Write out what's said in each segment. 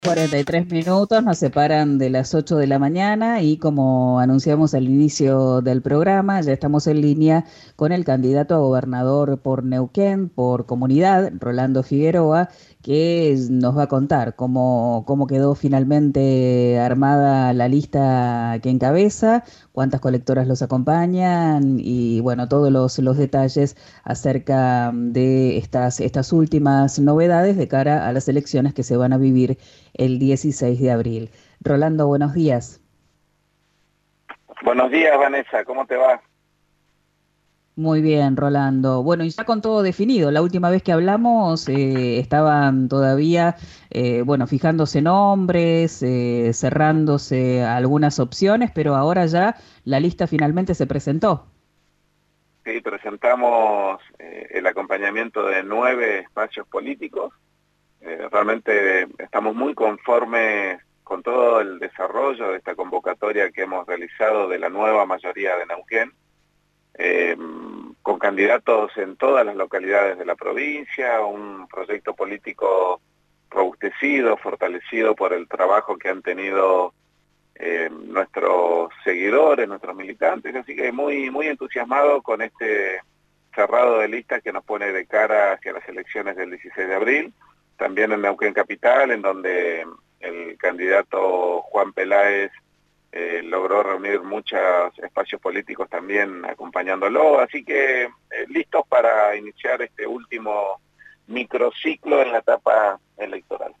43 minutos nos separan de las 8 de la mañana y como anunciamos al inicio del programa, ya estamos en línea con el candidato a gobernador por Neuquén, por Comunidad, Rolando Figueroa, que nos va a contar cómo quedó finalmente armada la lista que encabeza, cuántas colectoras los acompañan y bueno, todos los detalles acerca de estas últimas novedades de cara a las elecciones que se van a vivir el 16 de abril. Rolando, buenos días. Buenos días, Vanessa, ¿cómo te va? Muy bien, Rolando. Bueno, y ya con todo definido, la última vez que hablamos estaban todavía, bueno, fijándose nombres, cerrándose algunas opciones, pero ahora ya la lista finalmente se presentó. Sí, presentamos el acompañamiento de 9 espacios políticos. Realmente estamos muy conformes con todo el desarrollo de esta convocatoria que hemos realizado de la nueva mayoría de Neuquén, eh, con candidatos en todas las localidades de la provincia, un proyecto político robustecido, fortalecido por el trabajo que han tenido nuestros seguidores, nuestros militantes, así que muy entusiasmado con este cerrado de listas que nos pone de cara hacia las elecciones del 16 de abril, también en Neuquén Capital, en donde el candidato Juan Peláez logró reunir muchos espacios políticos también acompañándolo, así que listos para iniciar este último microciclo en la etapa electoral.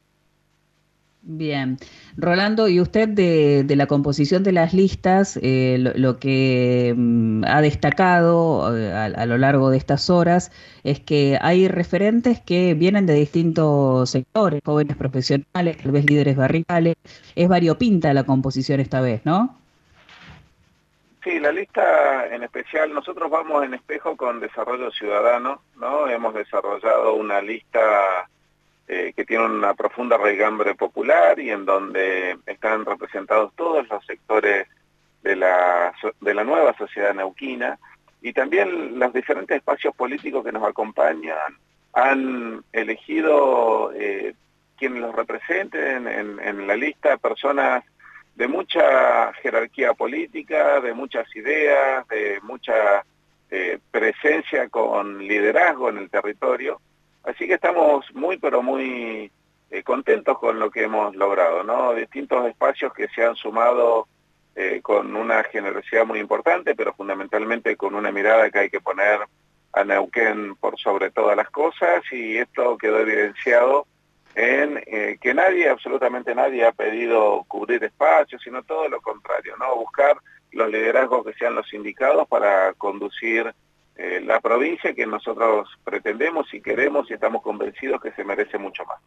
Bien, Rolando, ¿y usted de la composición de las listas, lo que ha destacado a lo largo de estas horas es que hay referentes que vienen de distintos sectores, jóvenes profesionales, tal vez líderes barriales, es variopinta la composición esta vez, ¿no? Sí, la lista en especial, nosotros vamos en espejo con Desarrollo Ciudadano, ¿no? Hemos desarrollado una lista que tiene una profunda raigambre popular y en donde están representados todos los sectores de la nueva sociedad neuquina y también los diferentes espacios políticos que nos acompañan han elegido quienes los representen en la lista, personas de mucha jerarquía política, de muchas ideas, de mucha presencia con liderazgo en el territorio. Así que estamos muy, pero muy contentos con lo que hemos logrado, ¿no? Distintos espacios que se han sumado con una generosidad muy importante, pero fundamentalmente con una mirada que hay que poner a Neuquén por sobre todas las cosas, y esto quedó evidenciado en que nadie, absolutamente nadie, ha pedido cubrir espacios, sino todo lo contrario, ¿no? Buscar los liderazgos que sean los indicados para conducir la provincia que nosotros pretendemos y queremos y estamos convencidos que se merece mucho más.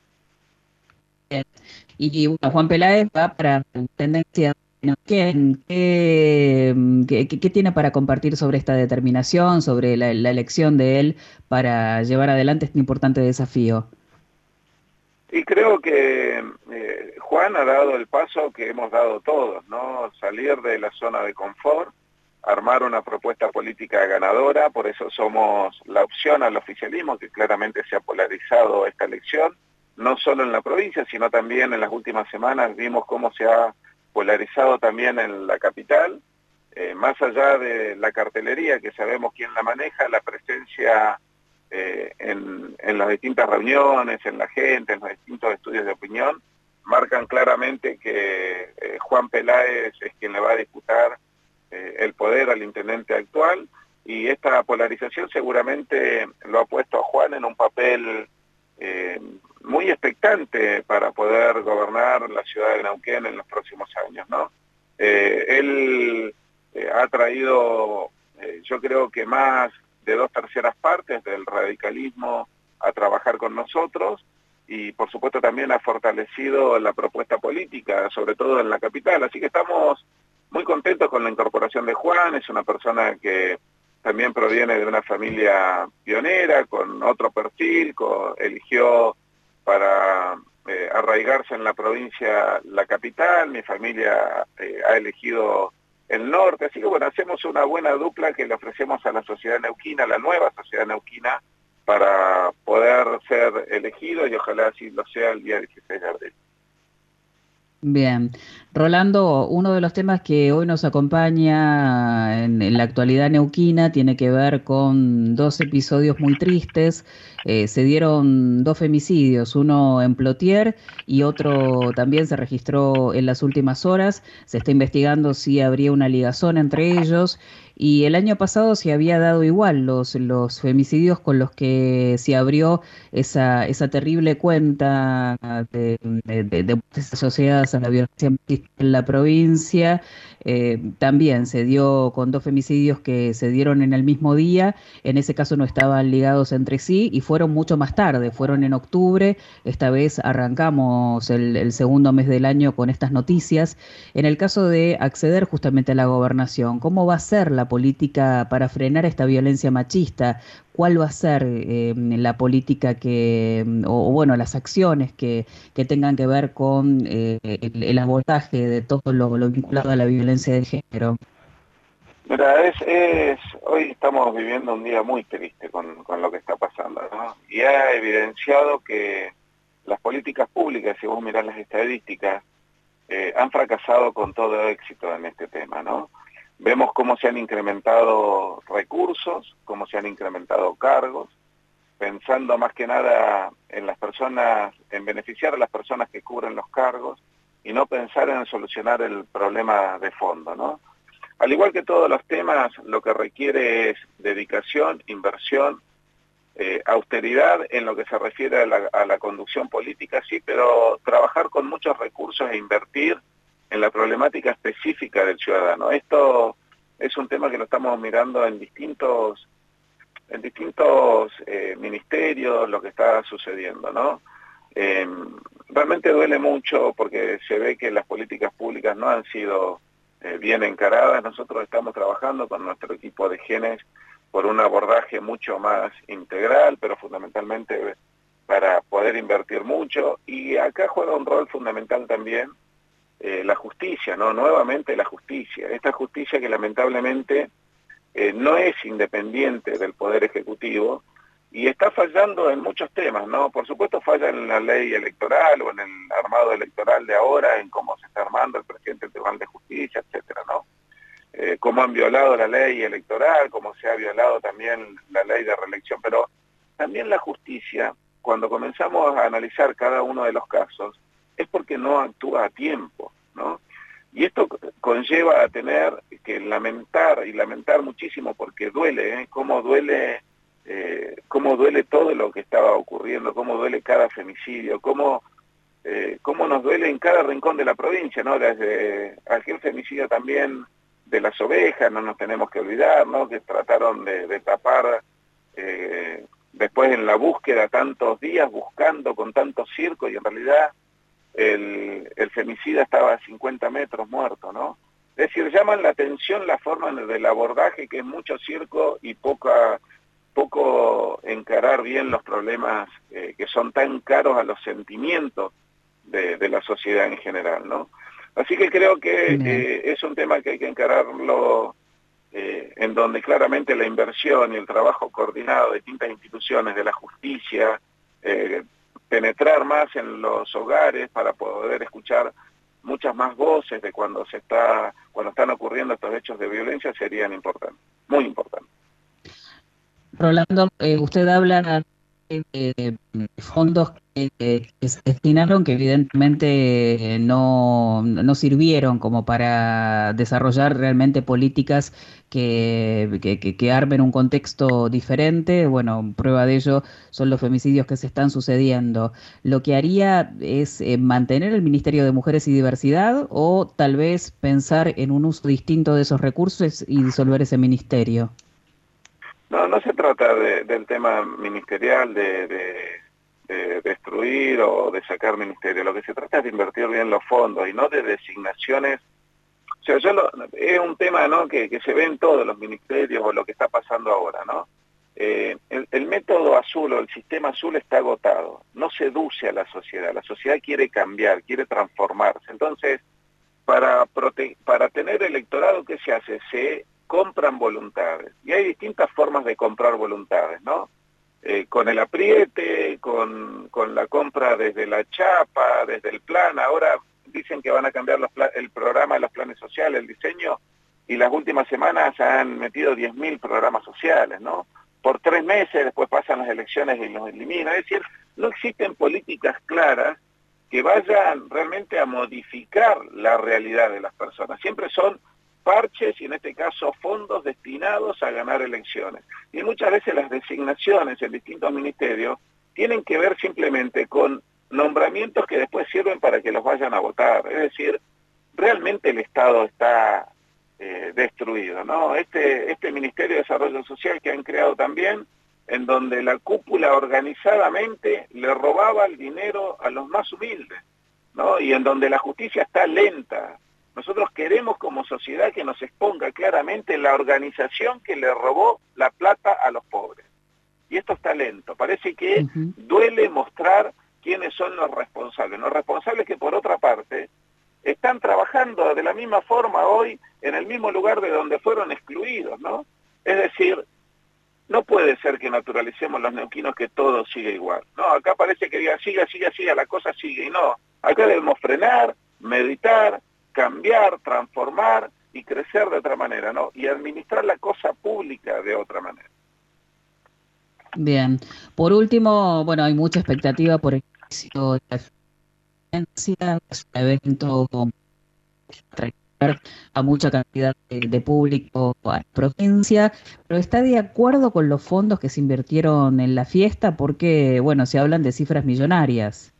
Y bueno, Juan Peláez va para la tendencia. ¿No? ¿Qué tiene para compartir sobre esta determinación, sobre la elección de él para llevar adelante este importante desafío? Y creo que Juan ha dado el paso que hemos dado todos, ¿no? Salir de la zona de confort, armar una propuesta política ganadora, por eso somos la opción al oficialismo, que claramente se ha polarizado esta elección, no solo en la provincia, sino también en las últimas semanas vimos cómo se ha polarizado también en la capital, más allá de la cartelería, que sabemos quién la maneja, la presencia en las distintas reuniones, en la gente, en los distintos estudios de opinión, marcan claramente que Juan Peláez es quien le va a disputar el poder al intendente actual, y esta polarización seguramente lo ha puesto a Juan en un papel muy expectante para poder gobernar la ciudad de Neuquén en los próximos años, ¿no? Él ha traído, yo creo que más de 2/3 del radicalismo a trabajar con nosotros, y por supuesto también ha fortalecido la propuesta política, sobre todo en la capital, así que estamos muy contentos con la incorporación de Juan. Es una persona que también proviene de una familia pionera, con otro perfil, eligió para arraigarse en la provincia la capital, mi familia ha elegido el norte, así que bueno, hacemos una buena dupla que le ofrecemos a la sociedad neuquina, a la nueva sociedad neuquina, para poder ser elegido y ojalá así lo sea el día 16 de abril. Bien, Rolando, uno de los temas que hoy nos acompaña en la actualidad neuquina tiene que ver con dos episodios muy tristes. Se dieron dos femicidios, uno en Plotier y otro también se registró en las últimas horas. Se está investigando si habría una ligazón entre ellos. Y el año pasado se había dado igual los femicidios con los que se abrió esa terrible cuenta de muertes asociadas a la violencia machista en la provincia. También se dio con dos femicidios que se dieron en el mismo día. En ese caso no estaban ligados entre sí y fueron mucho más tarde, fueron en octubre. Esta vez arrancamos el segundo mes del año con estas noticias. En el caso de acceder justamente a la gobernación, ¿cómo va a ser la política para frenar esta violencia machista? ¿Cuál va a ser la política o bueno, las acciones que tengan que ver con el abordaje de todo lo vinculado a la violencia de género? Mira, hoy estamos viviendo un día muy triste con lo que está pasando, ¿no? Y ha evidenciado que las políticas públicas, si vos mirás las estadísticas, han fracasado con todo éxito en este tema, ¿no? Vemos cómo se han incrementado recursos, cómo se han incrementado cargos, pensando más que nada en las personas, en beneficiar a las personas que cubren los cargos y no pensar en solucionar el problema de fondo, ¿no? Al igual que todos los temas, lo que requiere es dedicación, inversión, austeridad en lo que se refiere a la conducción política, sí, pero trabajar con muchos recursos e invertir en la problemática específica del ciudadano. Esto es un tema que lo estamos mirando en distintos ministerios, lo que está sucediendo, ¿no? Realmente duele mucho porque se ve que las políticas públicas no han sido bien encaradas. Nosotros estamos trabajando con nuestro equipo de genes por un abordaje mucho más integral, pero fundamentalmente para poder invertir mucho. Y acá juega un rol fundamental también la justicia, ¿no? Nuevamente la justicia. Esta justicia que lamentablemente no es independiente del Poder Ejecutivo y está fallando en muchos temas, ¿no? Por supuesto falla en la ley electoral o en el armado electoral de ahora, en cómo se está armando el presidente del Tribunal de Justicia, etcétera, ¿no? Cómo han violado la ley electoral, cómo se ha violado también la ley de reelección, pero también la justicia, cuando comenzamos a analizar cada uno de los casos, es porque no actúa a tiempo, ¿no? Y esto conlleva a tener que lamentar, y lamentar muchísimo porque duele, cómo duele todo lo que estaba ocurriendo, cómo duele cada femicidio, cómo nos duele en cada rincón de la provincia, ¿no? Desde aquel femicidio también de las ovejas, no nos tenemos que olvidar, ¿no? Que trataron de tapar después en la búsqueda tantos días, buscando con tanto circo, y en realidad el femicida estaba a 50 metros muerto, ¿no? Es decir, llaman la atención la forma del abordaje, que es mucho circo y poco encarar bien los problemas que son tan caros a los sentimientos de la sociedad en general, ¿no? Así que creo que es un tema que hay que encararlo en donde claramente la inversión y el trabajo coordinado de distintas instituciones, de la justicia, penetrar más en los hogares para poder escuchar muchas más voces de cuando están ocurriendo estos hechos de violencia serían importantes, muy importantes. Rolando, usted habla de fondos que se destinaron, que evidentemente no sirvieron como para desarrollar realmente políticas que armen un contexto diferente. Bueno, prueba de ello son los femicidios que se están sucediendo. ¿Lo que haría es mantener el Ministerio de Mujeres y Diversidad o tal vez pensar en un uso distinto de esos recursos y disolver ese ministerio? No se trata del tema ministerial, de destruir o de sacar ministerio. Lo que se trata es de invertir bien los fondos y no de designaciones. O sea, es un tema, ¿no?, que se ve en todos los ministerios o lo que está pasando ahora, ¿no? El método azul o el sistema azul está agotado, no seduce a la sociedad quiere cambiar, quiere transformarse. Entonces, para tener electorado, ¿qué se hace? Se compran voluntades, y hay distintas formas de comprar voluntades, ¿no? con el apriete, con la compra desde la chapa, desde el plan. Ahora dicen que van a cambiar el programa de los planes sociales, el diseño, y las últimas semanas han metido 10.000 programas sociales, ¿no? Por 3 meses, después pasan las elecciones y los eliminan. Es decir, no existen políticas claras que vayan realmente a modificar la realidad de las personas. Siempre son parches y en este caso fondos destinados a ganar elecciones. Y muchas veces las designaciones en distintos ministerios tienen que ver simplemente con nombramientos que después sirven para que los vayan a votar. Es decir, realmente el Estado está destruido, ¿no? Este Ministerio de Desarrollo Social que han creado también, en donde la cúpula organizadamente le robaba el dinero a los más humildes, ¿no? Y en donde la justicia está lenta. Nosotros queremos como sociedad que nos exponga claramente la organización que le robó la plata a los pobres. Y esto está lento. Parece que duele mostrar quiénes son los responsables. Los responsables que por otra parte están trabajando de la misma forma hoy en el mismo lugar de donde fueron excluidos, ¿no? Es decir, no puede ser que naturalicemos los neuquinos que todo sigue igual. No, acá parece que diga siga, la cosa sigue, y no. Acá debemos frenar, meditar, cambiar, transformar y crecer de otra manera, ¿no? Y administrar la cosa pública de otra manera. Bien. Por último, bueno, hay mucha expectativa por el inicio de la conferencia, es un evento con a mucha cantidad de público a la provincia, pero ¿está de acuerdo con los fondos que se invirtieron en la fiesta? Porque, bueno, se hablan de cifras millonarias.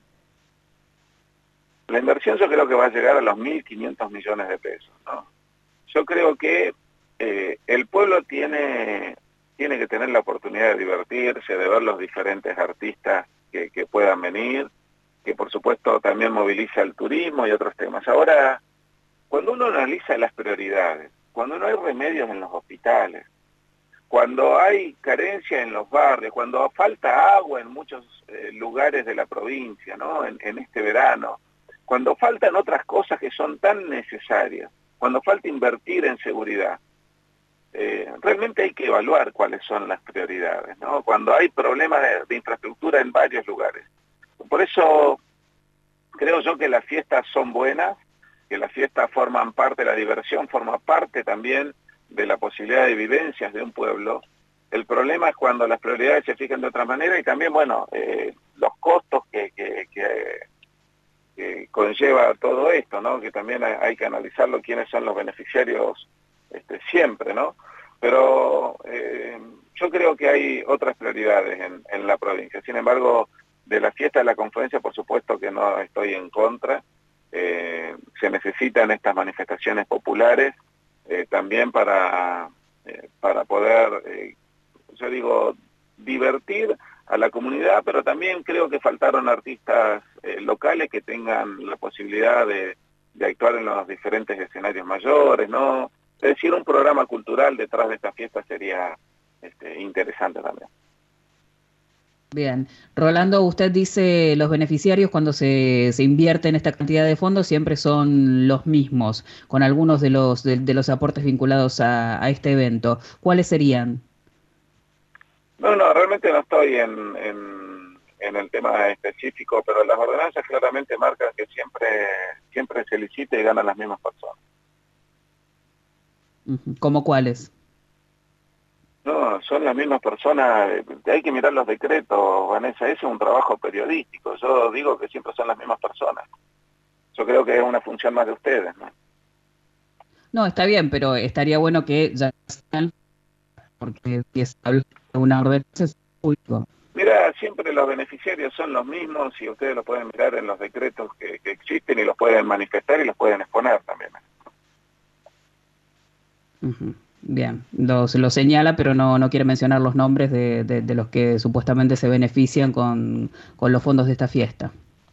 La inversión yo creo que va a llegar a los 1.500 millones de pesos, ¿no? Yo creo que el pueblo tiene que tener la oportunidad de divertirse, de ver los diferentes artistas que puedan venir, que por supuesto también moviliza el turismo y otros temas. Ahora, cuando uno analiza las prioridades, cuando no hay remedios en los hospitales, cuando hay carencia en los barrios, cuando falta agua en muchos lugares de la provincia, ¿no? En este verano, cuando faltan otras cosas que son tan necesarias, cuando falta invertir en seguridad, realmente hay que evaluar cuáles son las prioridades, ¿no? Cuando hay problemas de infraestructura en varios lugares. Por eso creo yo que las fiestas son buenas, que las fiestas forman parte de la diversión, forma parte también de la posibilidad de vivencias de un pueblo. El problema es cuando las prioridades se fijan de otra manera y también, bueno, los costos que conlleva todo esto, ¿no? Que también hay que analizarlo, quiénes son los beneficiarios siempre, ¿no? Pero yo creo que hay otras prioridades en la provincia. Sin embargo, de la fiesta de la conferencia, por supuesto que no estoy en contra. Se necesitan estas manifestaciones populares también para poder, yo digo, divertir a la comunidad, pero también creo que faltaron artistas locales que tengan la posibilidad de actuar en los diferentes escenarios mayores, ¿no? Es decir, un programa cultural detrás de esta fiesta sería interesante también. Bien. Rolando, usted dice los beneficiarios cuando se invierte en esta cantidad de fondos siempre son los mismos, con algunos de los aportes vinculados a este evento. ¿Cuáles serían? No, realmente no estoy en el tema específico, pero las ordenanzas claramente marcan que siempre se licita y ganan las mismas personas. ¿Cómo cuáles? No, son las mismas personas, hay que mirar los decretos, Vanessa, ese es un trabajo periodístico, yo digo que siempre son las mismas personas. Yo creo que es una función más de ustedes, ¿no? No, está bien, pero estaría bueno que ya están, porque si es una ordenanza es público. Mira, siempre los beneficiarios son los mismos y ustedes lo pueden mirar en los decretos que existen y los pueden manifestar y los pueden exponer también. Bien, lo señala, pero no quiere mencionar los nombres de los que supuestamente se benefician con los fondos de esta fiesta.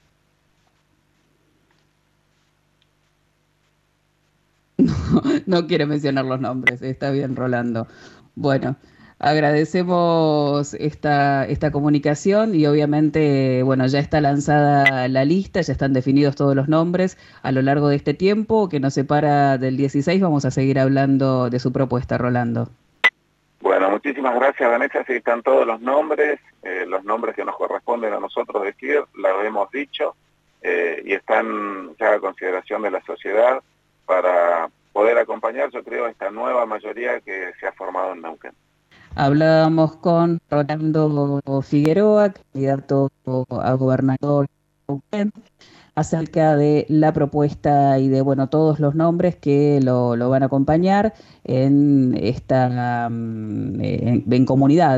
No quiere mencionar los nombres, está bien, Rolando. Bueno, agradecemos esta comunicación y obviamente, bueno, ya está lanzada la lista, ya están definidos todos los nombres. A lo largo de este tiempo que nos separa del 16 vamos a seguir hablando de su propuesta, Rolando. Bueno, Muchísimas gracias, Vanessa. Sí, están todos los nombres que nos corresponden a nosotros decir, lo hemos dicho, y están ya a consideración de la sociedad para poder acompañar, yo creo, esta nueva mayoría que se ha formado en Neuquén. Hablábamos con Rolando Figueroa, candidato a gobernador de Neuquén, acerca de la propuesta y de, bueno, todos los nombres que lo van a acompañar en esta en comunidad,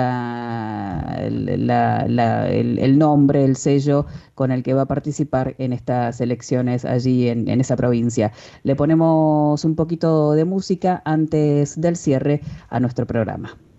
el nombre, el sello con el que va a participar en estas elecciones allí en esa provincia. Le ponemos un poquito de música antes del cierre a nuestro programa.